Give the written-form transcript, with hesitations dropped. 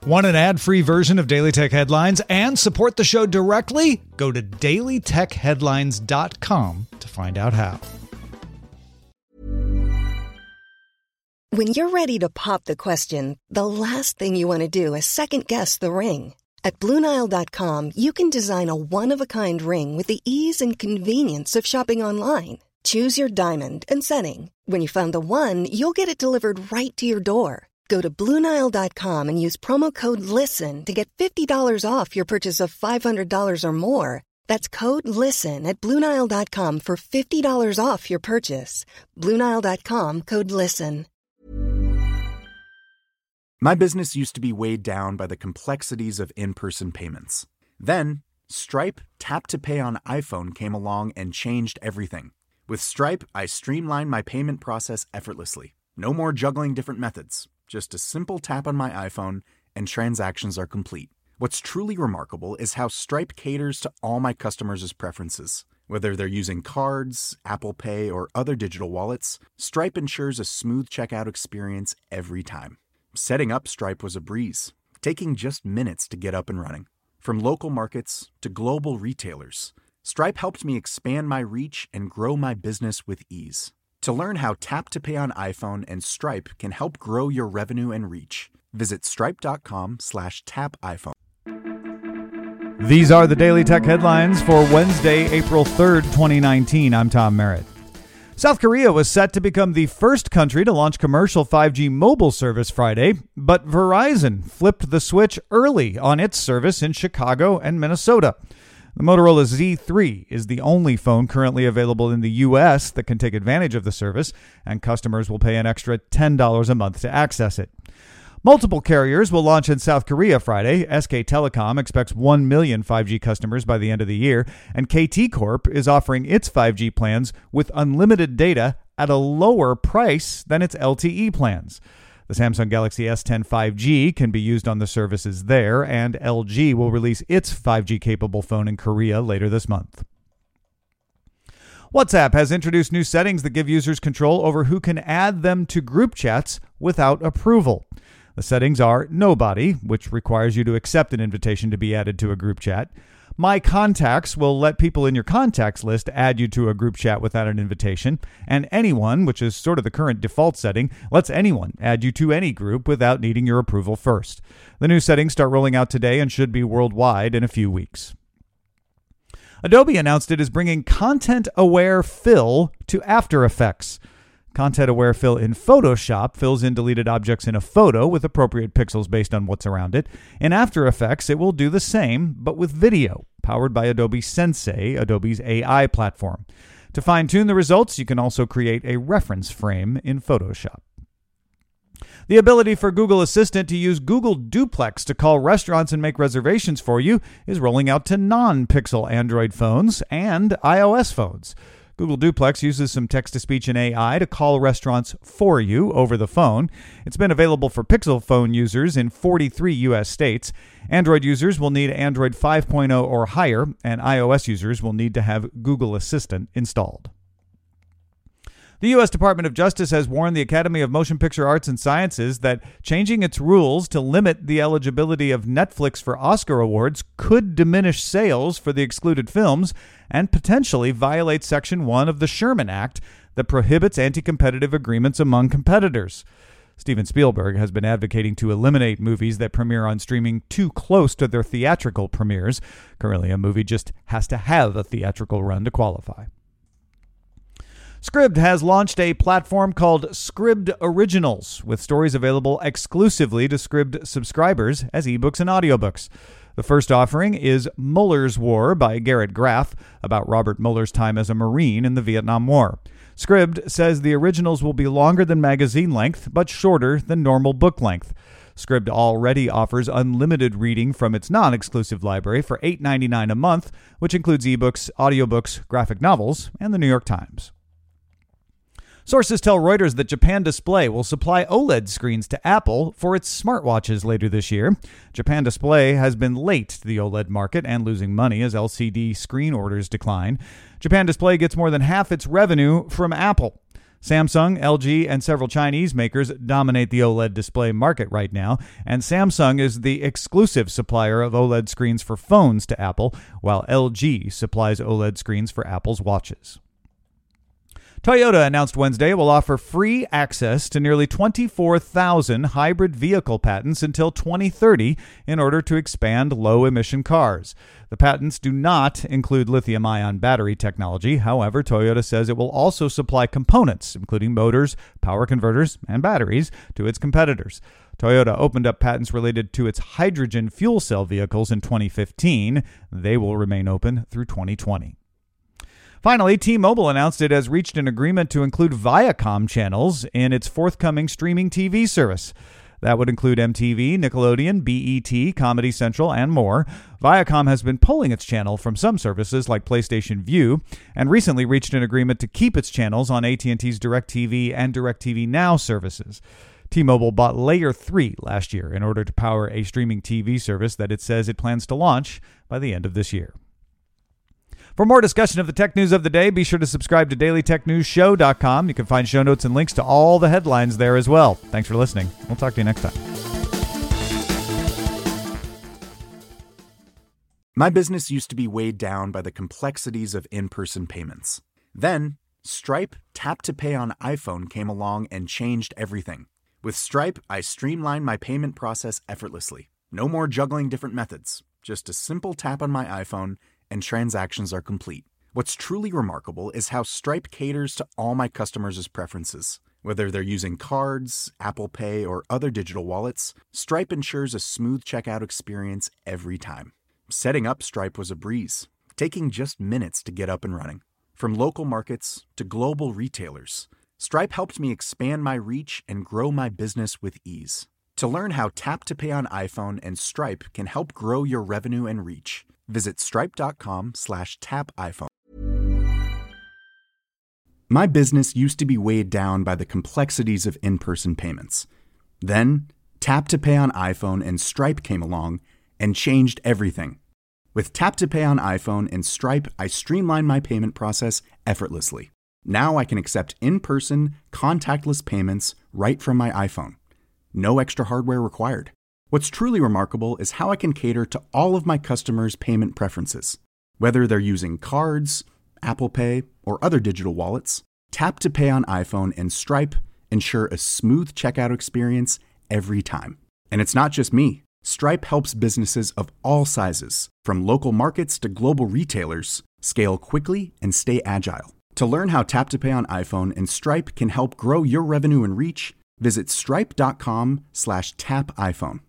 Want an ad-free version of Daily Tech Headlines and support the show directly? Go to dailytechheadlines.com to find out how. When you're ready to pop the question, the last thing you want to do is second-guess the ring. At BlueNile.com, you can design a one-of-a-kind ring with the ease and convenience of shopping online. Choose your diamond and setting. When you find the one, you'll get it delivered right to your door. Go to BlueNile.com and use promo code LISTEN to get $50 off your purchase of $500 or more. That's code LISTEN at BlueNile.com for $50 off your purchase. BlueNile.com, code LISTEN. My business used to be weighed down by the complexities of in-person payments. Then, Stripe Tap to Pay on iPhone came along and changed everything. With Stripe, I streamlined my payment process effortlessly. No more juggling different methods. Just a simple tap on my iPhone and transactions are complete. What's truly remarkable is how Stripe caters to all my customers' preferences. Whether they're using cards, Apple Pay, or other digital wallets, Stripe ensures a smooth checkout experience every time. Setting up Stripe was a breeze, taking just minutes to get up and running. From local markets to global retailers, Stripe helped me expand my reach and grow my business with ease. To learn how Tap to Pay on iPhone and Stripe can help grow your revenue and reach, visit stripe.com/tapiphone. These are the Daily Tech Headlines for Wednesday, April 3rd, 2019. I'm Tom Merritt. South Korea was set to become the first country to launch commercial 5G mobile service Friday, but Verizon flipped the switch early on its service in Chicago and Minnesota. The Motorola Z3 is the only phone currently available in the U.S. that can take advantage of the service, and customers will pay an extra $10 a month to access it. Multiple carriers will launch in South Korea Friday. SK Telecom expects 1 million 5G customers by the end of the year, and KT Corp is offering its 5G plans with unlimited data at a lower price than its LTE plans. The Samsung Galaxy S10 5G can be used on the services there, and LG will release its 5G-capable phone in Korea later this month. WhatsApp has introduced new settings that give users control over who can add them to group chats without approval. The settings are Nobody, which requires you to accept an invitation to be added to a group chat. My Contacts will let people in your contacts list add you to a group chat without an invitation. And Anyone, which is sort of the current default setting, lets anyone add you to any group without needing your approval first. The new settings start rolling out today and should be worldwide in a few weeks. Adobe announced it is bringing Content-Aware Fill to After Effects. Content-Aware Fill in Photoshop fills in deleted objects in a photo with appropriate pixels based on what's around it. In After Effects, it will do the same, but with video, powered by Adobe Sensei, Adobe's AI platform. To fine-tune the results, you can also create a reference frame in Photoshop. The ability for Google Assistant to use Google Duplex to call restaurants and make reservations for you is rolling out to non-Pixel Android phones and iOS phones. Google Duplex uses some text-to-speech and AI to call restaurants for you over the phone. It's been available for Pixel phone users in 43 U.S. states. Android users will need Android 5.0 or higher, and iOS users will need to have Google Assistant installed. The U.S. Department of Justice has warned the Academy of Motion Picture Arts and Sciences that changing its rules to limit the eligibility of Netflix for Oscar awards could diminish sales for the excluded films and potentially violate Section 1 of the Sherman Act that prohibits anti-competitive agreements among competitors. Steven Spielberg has been advocating to eliminate movies that premiere on streaming too close to their theatrical premieres. Currently, a movie just has to have a theatrical run to qualify. Scribd has launched a platform called Scribd Originals, with stories available exclusively to Scribd subscribers as ebooks and audiobooks. The first offering is Mueller's War by Garrett Graff, about Robert Mueller's time as a Marine in the Vietnam War. Scribd says the originals will be longer than magazine length, but shorter than normal book length. Scribd already offers unlimited reading from its non-exclusive library for $8.99 a month, which includes ebooks, audiobooks, graphic novels, and the New York Times. Sources tell Reuters that Japan Display will supply OLED screens to Apple for its smartwatches later this year. Japan Display has been late to the OLED market and losing money as LCD screen orders decline. Japan Display gets more than half its revenue from Apple. Samsung, LG, and several Chinese makers dominate the OLED display market right now, and Samsung is the exclusive supplier of OLED screens for phones to Apple, while LG supplies OLED screens for Apple's watches. Toyota announced Wednesday it will offer free access to nearly 24,000 hybrid vehicle patents until 2030 in order to expand low-emission cars. The patents do not include lithium-ion battery technology. However, Toyota says it will also supply components, including motors, power converters, and batteries, to its competitors. Toyota opened up patents related to its hydrogen fuel cell vehicles in 2015. They will remain open through 2020. Finally, T-Mobile announced it has reached an agreement to include Viacom channels in its forthcoming streaming TV service. That would include MTV, Nickelodeon, BET, Comedy Central, and more. Viacom has been pulling its channel from some services like PlayStation Vue and recently reached an agreement to keep its channels on AT&T's DirecTV and DirecTV Now services. T-Mobile bought Layer 3 last year in order to power a streaming TV service that it says it plans to launch by the end of this year. For more discussion of the tech news of the day, be sure to subscribe to dailytechnewsshow.com. You can find show notes and links to all the headlines there as well. Thanks for listening. We'll talk to you next time. My business used to be weighed down by the complexities of in-person payments. Then, Stripe Tap to Pay on iPhone came along and changed everything. With Stripe, I streamlined my payment process effortlessly. No more juggling different methods. Just a simple tap on my iPhone and transactions are complete. What's truly remarkable is how Stripe caters to all my customers' preferences. Whether they're using cards, Apple Pay, or other digital wallets, Stripe ensures a smooth checkout experience every time. Setting up Stripe was a breeze, taking just minutes to get up and running. From local markets to global retailers, Stripe helped me expand my reach and grow my business with ease. To learn how Tap to Pay on iPhone and Stripe can help grow your revenue and reach, visit stripe.com/tapiphone. My business used to be weighed down by the complexities of in-person payments. Then, Tap to Pay on iPhone and Stripe came along and changed everything. With Tap to Pay on iPhone and Stripe, I streamlined my payment process effortlessly. Now I can accept in-person, contactless payments right from my iPhone. No extra hardware required. What's truly remarkable is how I can cater to all of my customers' payment preferences. Whether they're using cards, Apple Pay, or other digital wallets, Tap to Pay on iPhone and Stripe ensure a smooth checkout experience every time. And it's not just me. Stripe helps businesses of all sizes, from local markets to global retailers, scale quickly and stay agile. To learn how Tap to Pay on iPhone and Stripe can help grow your revenue and reach, visit stripe.com/tapiphone.